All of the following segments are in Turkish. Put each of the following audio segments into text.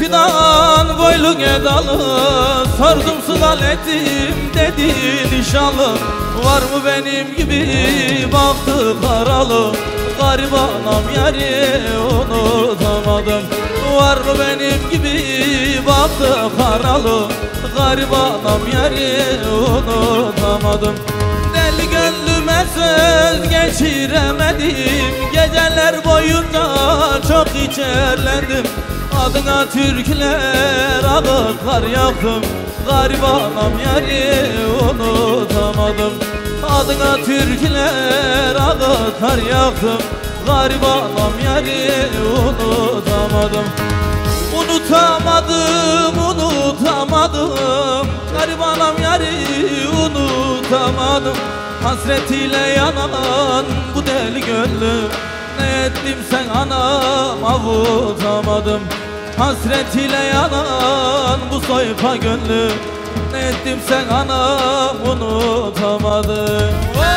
fidan boylun edalı, sordum sual ettim dedi nişanlı. Var mı benim gibi baktı karalı, garip anam yari unutamadım. Var mı benim gibi baktı karalı, garip anam yari unutamadım. Deli gönlüme söz geçiremedim, geceler boyunca çok içerlendim. Adına türküler ağıtlar yaktım, garip anam yari unutamadım. Adına türküler ağıtlar yaktım, garip anam yari unutamadım. Unutamadım, unutamadım, garip anam yari unutamadım. Hasretiyle yanan bu deli gönlüm, ne ettim sen anam avutamadım. Hasretiyle yanan bu soyka gönlüm, ne ettim sen anam unutamadım.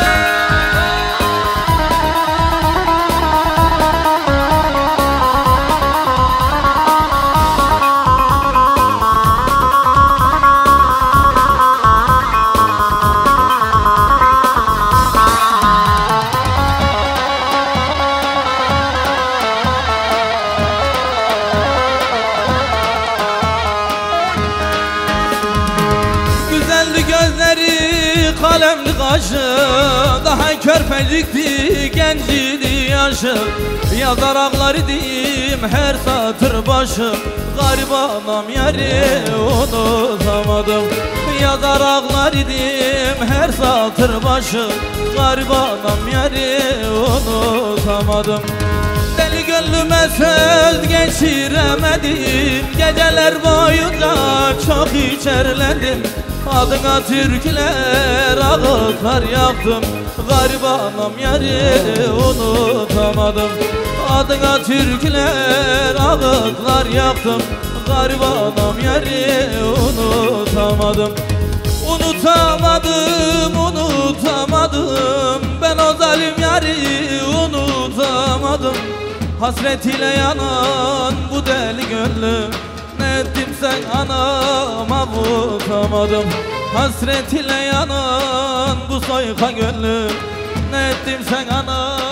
Gözleri kalemli kaşı, daha körpecikti genciydi yaşı. Yazar ağlar idim her satır başı, garip anam yari unutamadım. Yazar ağlar idim her satır başı, garip anam yari unutamadım. Deli gönlüme söz geçiremedim, geceler boyunca çok içerlendim. Adına türküler ağıtlar yaktım, garip anam yari unutamadım. Adına türküler ağıtlar yaktım, garip anam yari unutamadım. Unutamadım, unutamadım, ben o zalim yari unutamadım. Hasretiyle yanan bu deli gönlüm, ne ettim sen anam avutamadım. Hasretiyle yanan bu soyka gönlüm, ne ettim sen anam